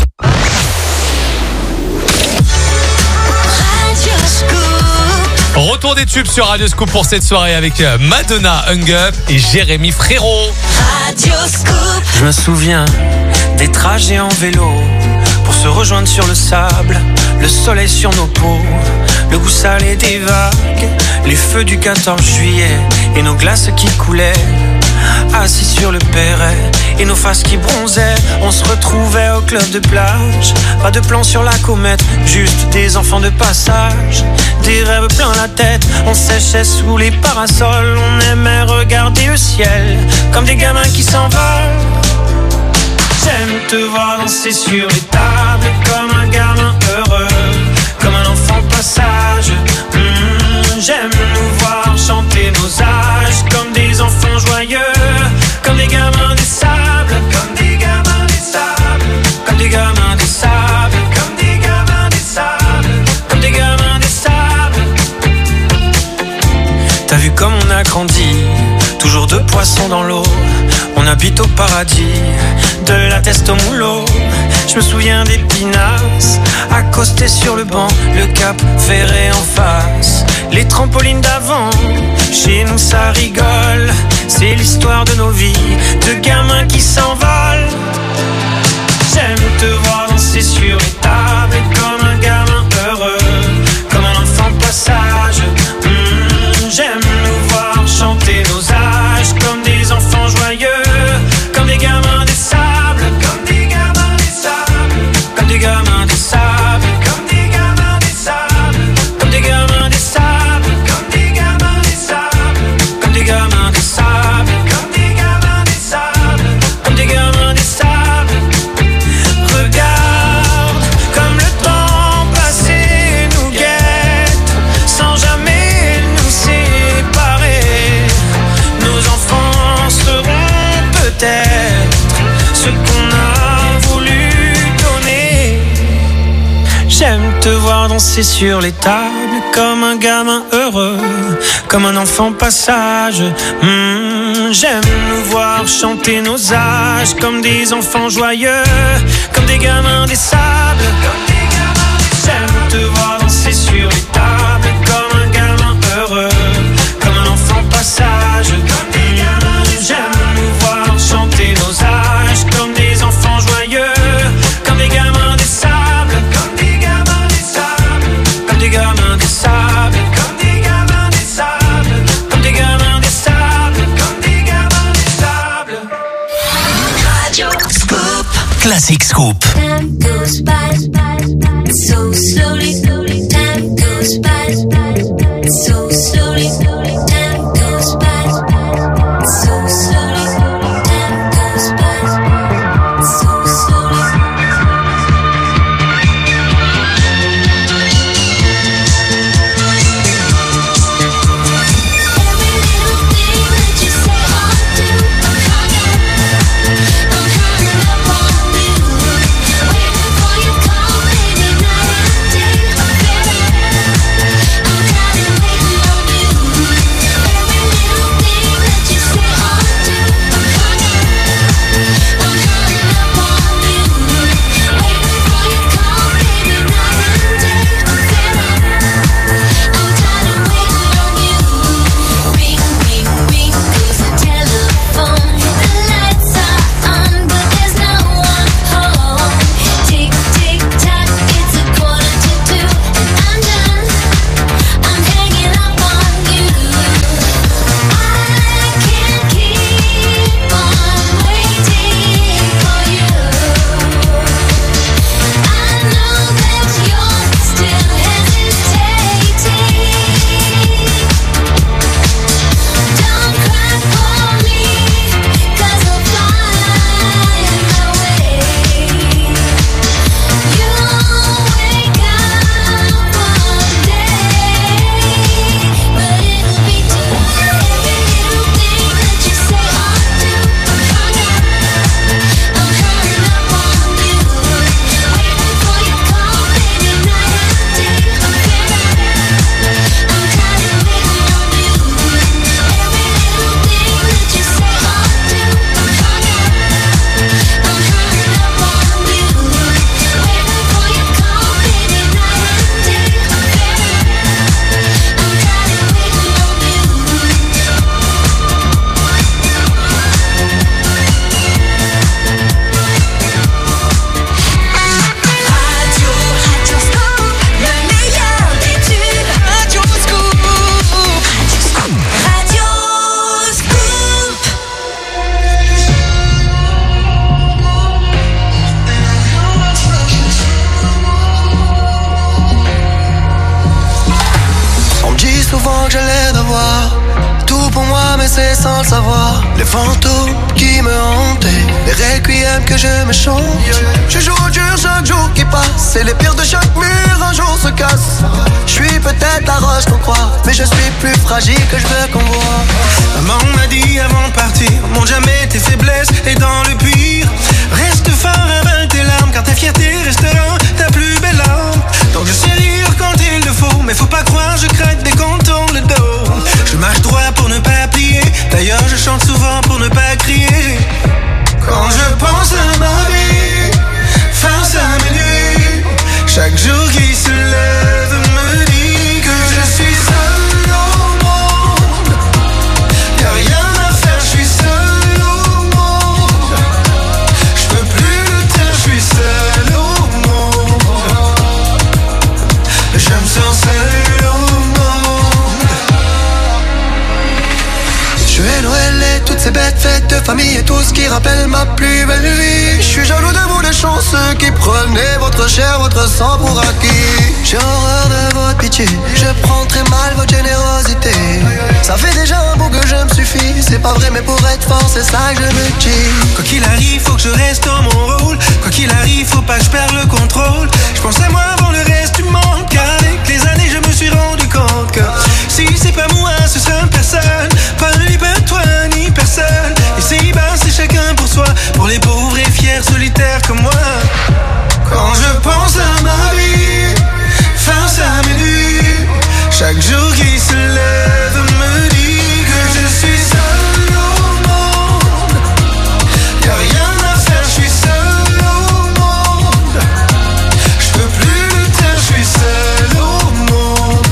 Retour des tubes sur Radio Scoop pour cette soirée avec Madonna, Hung Up et Jérémy Frérot. Radio Scoop. Je me souviens des trajets en vélo pour se rejoindre sur le sable, le soleil sur nos peaux, le goût salé des vagues, les feux du quatorze juillet et nos glaces qui coulaient. Assis sur le perret et nos faces qui bronzaient, on se retrouvait au club de plage. Pas de plan sur la comète, juste des enfants de passage. Des rêves plein la tête, on séchait sous les parasols. On aimait regarder le ciel comme des gamins qui s'envolent. J'aime te voir danser sur les tables comme un gamin heureux, comme un enfant de passage. Mmh, j'aime nous voir chanter nos âges comme des enfants joyeux, comme des gamins des sables, comme des gamins des sables, comme des gamins des sables, comme des gamins des sables. comme on a grandi, toujours deux poissons dans l'eau. On habite au paradis, de la teste au moulot. Je me souviens des pinasses, accostés sur le banc, le cap ferré en face, les trampolines d'avant. Chez nous ça rigole, c'est l'histoire de nos vies, de gamins qui s'envolent. J'aime te voir danser sur les tables comme un gamin heureux, comme un enfant passage. Mmh, j'aime nous voir chanter nos âges comme des enfants joyeux, comme des gamins des sables, comme des gamins des sables, comme des gamins des sables, comme des gamins des sables, comme des gamins des sables, comme des gamins des sables, comme des gamins des sables, comme des gamins des sables, comme des gamins des sables. Regarde comme le temps passé nous guette, sans jamais nous séparer. Nos enfants seront peut-être ce qu'on a voulu donner. J'aime te voir danser sur les tables comme un gamin heureux, comme un enfant passage. Mmh, j'aime nous voir chanter nos âges comme des enfants joyeux, comme des gamins des sables, comme des gamins des sables. J'aime te voir danser sur les tables comme un gamin heureux, comme un enfant passage, comme des gamins des sables. J'aime nous voir chanter nos âges comme des enfants joyeux, comme des gamins des sables, comme des gamins des sables, comme des gamins des sables, comme des gamins des sables, comme des gamins des sables, comme des gamins des sables. Radio Scoop. Classic Scoop. Time goes by so slowly, slowly. Time goes by so slowly, slowly. Time goes by so slowly. Time goes by so slowly. Every little thing that you say or do, I'm hungry, I'm hungry up on you, waiting for your call, baby, night and day. I'm feeling, I'm kinda waiting on you. Every little thing that you say or do, I'm hungry, I'm hungry up on you, waiting for your call, baby, night and day. I'm feeling, I'm kinda waiting on you. Ring, ring, ring goes the telephone. The lights are on, but there's no one home. Tick, tick, tock, it's a quarter to two, and I'm done. I'm hanging up on you. I can't keep on waiting for you. I know that you're still hesitating. Don't cry for me, 'cause I'll find my way. You'll wake up one day, but it'll be too late. Every little thing that you say or do, I'm hungry, I'm hungry up on you, waiting for your call, baby, night and day. I'm feeling, I'm kinda waiting on you. Every little thing that you say or do, I'm hungry, I'm hungry up on you, waiting for your call, baby, night and day. I'm feeling, I'm kinda waiting on you. Radio, Radio Scoop, le meilleur des tubes. Radio Scoop, Radio Scoop, On me dit souvent que j'ai l'air d'avoir tout pour moi, mais c'est sans le savoir. Les fantômes qui me hantaient, les requiems que je me chante. Je joue au dur chaque jour qui passe, et les pires de chaque mur un jour se cassent. Je suis peut-être la roche qu'on croit, mais je suis plus fragile que je veux qu'on voit. Maman m'a dit avant de partir, montre jamais tes faiblesses et dans le pire, reste fort, avale tes larmes, car ta fierté restera ta plus belle arme. Donc je sais rire quand il le faut, mais faut pas croire, je craque dès qu'on tourne le dos. Je marche droit pour fêtes, fêtes de famille et tout ce qui rappelle ma plus belle vie. Je suis jaloux de vous les chanceux qui prenez votre chair, votre sang pour acquis. J'ai horreur de votre pitié, je prends très mal votre générosité. Ça fait déjà un bout que je me suffis, c'est pas vrai mais pour être fort c'est ça que je me dis. Quoi qu'il arrive, faut que je reste dans mon rôle. Quoi qu'il arrive, faut pas que je perde le contrôle. Je pense à moi avant le reste du monde, car avec les années je me suis rendu compte que si c'est pas moi, ce sera personne. Pas ni pas toi ni personne. Et si bas c'est chacun pour soi, pour les pauvres et fiers solitaires comme moi. Quand je pense à ma vie, face à mes nuits, chaque jour qui se lève me dit que je suis seul au monde. Y'a rien à faire, je suis seul au monde. Je peux plus lutter, je suis seul au monde.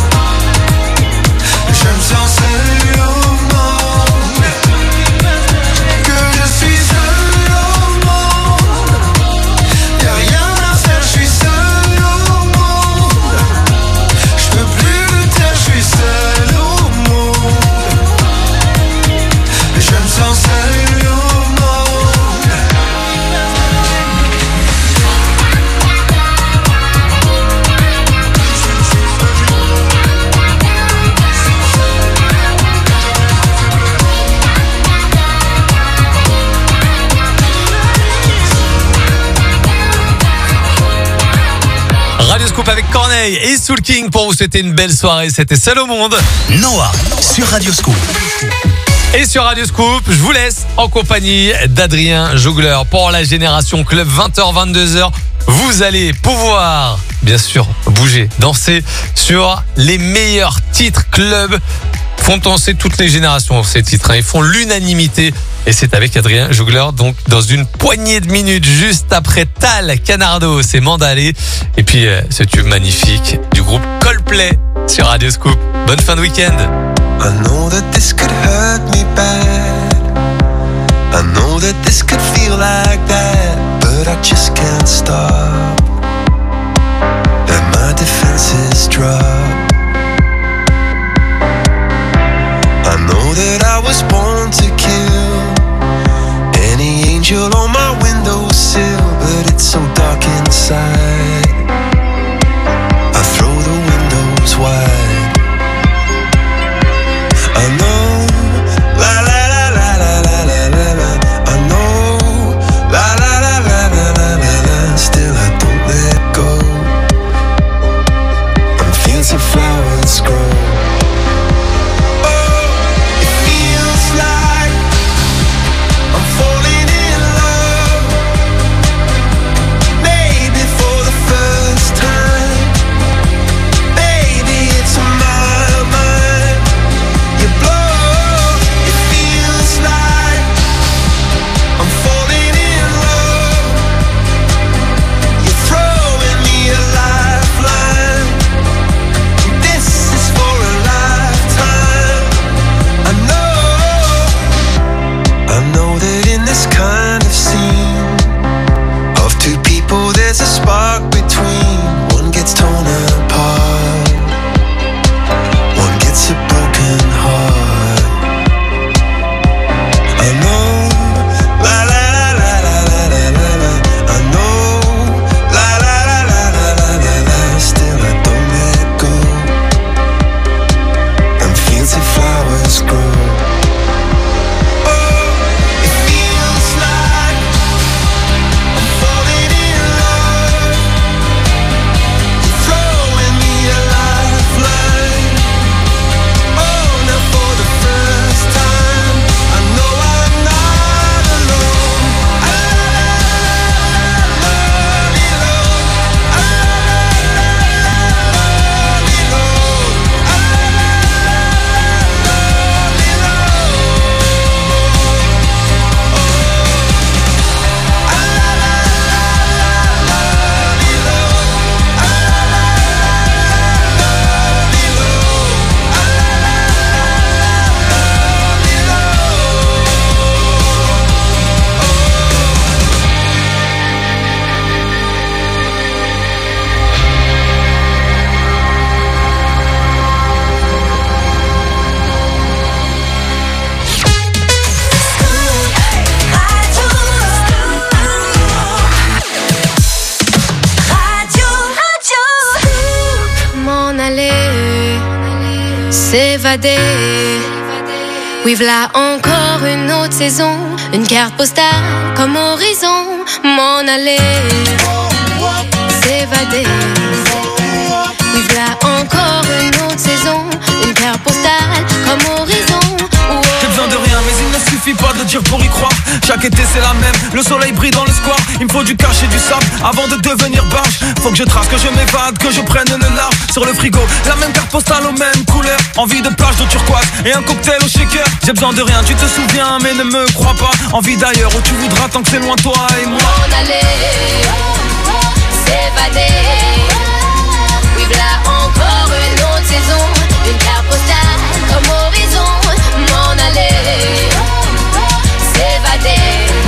Je me sens seul au monde. Que je suis seul au monde. Y'a rien à faire, je suis seul au monde. Je peux plus lutter, je suis seul au monde. Je me sens seul au monde. Radio Scoop avec Corneille et Soul King pour vous souhaiter une belle soirée. C'était Seul au monde. Noah sur Radio Scoop. Et sur Radio Scoop, je vous laisse en compagnie d'Adrien Jougler pour la Génération Club, vingt heures vingt-deux heures. Vous allez pouvoir, bien sûr, bouger, danser sur les meilleurs titres club. Font danser toutes les générations ces titres, hein. Ils font l'unanimité et c'est avec Adrien Jougler, donc dans une poignée de minutes, juste après Tal, Canardo, c'est Mandalé. Et puis euh, ce tube magnifique du groupe Coldplay sur Radio Scoop. Bonne fin de week-end. I know that this could hurt me bad. I know that this could feel like that, but I just can't stop. And my defenses drop. I know that I was born to kill any angel on my windowsill, but it's so dark inside. I throw the windows wide. I know, la la la la la la la la la. I know, la la la la la la la la. Still I don't let go. I'm fields of flowers grow. I'm falling in love, maybe for the s'évader. Oui, v'là encore une autre saison, une carte postale comme horizon, m'en aller, s'évader. Oui, v'là encore une autre saison, une carte postale comme horizon. J'ai besoin de rien, mais il ne suffit pas de dire pour y croire. Chaque été c'est la même, le soleil brille dans le square. Il me faut du cash et du sable avant de devenir barge. Faut que je trace, que je m'évade, que je prenne le large. Sur le frigo, la même carte postale aux mêmes couleurs. Envie de plage de turquoise et un cocktail au shaker. J'ai besoin de rien, tu te souviens mais ne me crois pas. Envie d'ailleurs où tu voudras tant que c'est loin toi et moi. M'en aller, s'évader. Oui, v'là encore une autre saison, une carte postale comme horizon. M'en aller, s'évader.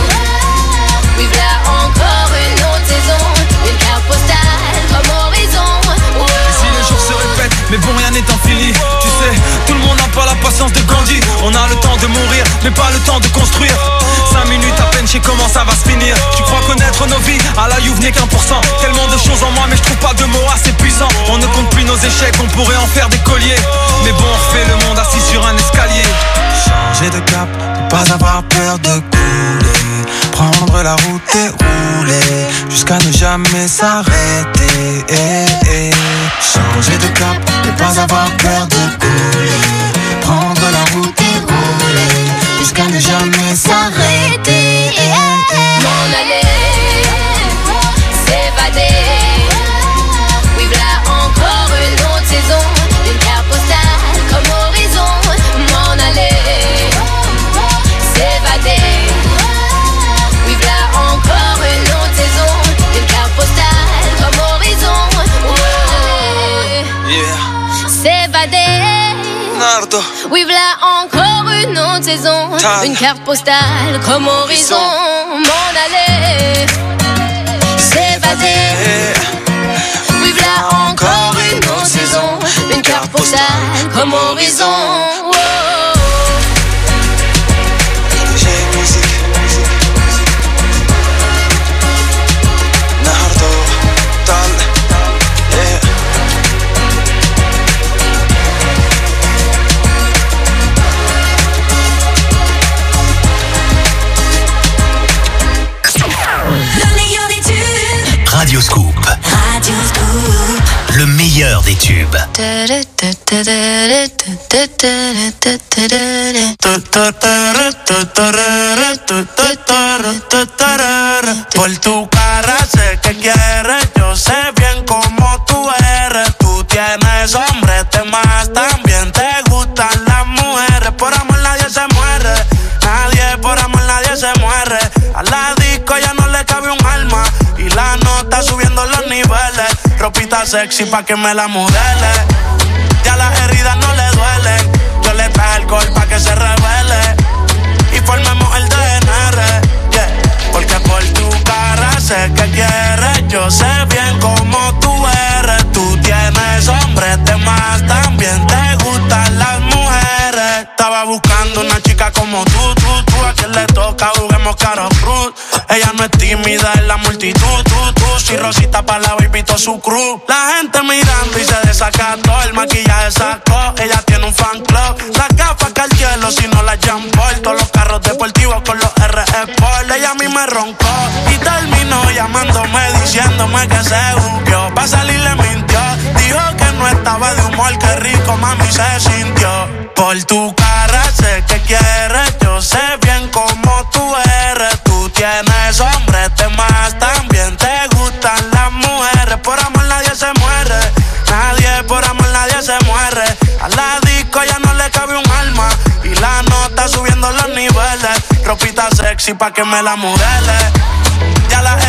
Oui, v'là encore une autre saison, une carte postale comme horizon. Oh. Si les jours se répètent, mais bon rien n'est infini. Tu sais, tout le monde n'a pas la patience de Gandhi. On a le temps de mourir, mais pas le temps de construire. Cinq minutes à peine, je sais comment ça va se finir. Tu crois connaître nos vies, à la Youve n'est qu'un pour cent. Tellement de choses en moi, mais je trouve pas de mots assez puissants. On ne compte plus nos échecs, on pourrait en faire des colliers. Mais bon, on refait le monde assis sur un escalier. Changer de cap, ne pas avoir peur de couler. Prendre la route et rouler jusqu'à ne jamais s'arrêter. Eh, eh. Changer de cap, ne pas avoir peur de couler. Prendre la route et rouler jusqu'à ne jamais s'arrêter. Eh, eh. M'en aller, s'évader. Oui, v'là encore une autre saison, une carte postale comme horizon. M'en aller, s'évader. Oui, v'là encore une autre saison, une carte postale comme horizon. Ouais. Yeah. S'évader. Nardo. Oui, v'là encore une autre saison, Tal. une carte postale comme horizon. M'en aller, s'évader. Oui, v'là encore une autre saison, une carte postale comme horizon. Oh. J'ai musique. Nardo. Tal. Yeah. Radio Scoop. Radio Scoop. Le meilleur des tubes. Por tu cara sé que quieres, yo sé bien cómo tú eres. Tú tienes hombre, te más también te gustan las mujeres. Por amor nadie se muere, nadie por amor nadie se muere. A la disco ya no le cabe un alma y la nota subiendo los niveles. Ropita sexy pa' que me la modele. Ya las heridas no le duelen. Yo le traje alcohol pa' que se revele y formemos el D N R. Yeah. Porque por tu cara sé que quieres. Yo sé bien cómo tú eres. Tú tienes hombre, te más también te gustan las mujeres. Estaba buscando una chica como tú, tú, tú. A quien le toca juguemos caro cruz. Ella no es tímida en la multitud, tú, tú. Si Rosita pa' la baby todo su crew. La gente mirando y se desacató. El maquillaje sacó, ella tiene un fan club. Las gafas que al cielo si no las Jean Paul. Todos los carros deportivos con los R Sport. Ella a mí me roncó y terminó llamándome diciéndome que se buqueó. Pa' salir le mintió, dijo que no estaba de humor. Qué rico mami se sintió. Por tu cara sé que quieres, yo sé bien cómo tú eres. Tú tienes hombre, te más también te gustan las mujeres. Por amor nadie se muere, nadie por amor nadie se muere. A la disco ya no le cabe un alma y la nota subiendo los niveles. Ropita sexy pa' que me la modele. Ya las